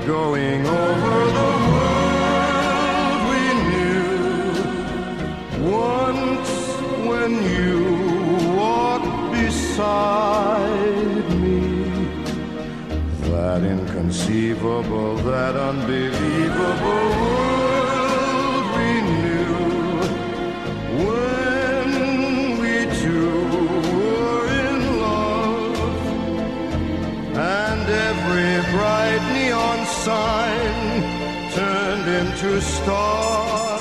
going over the world we knew. Once when you walked beside me, that inconceivable, that unbelievable world we knew. When we two were in love, and every bright neon sign turned into stars.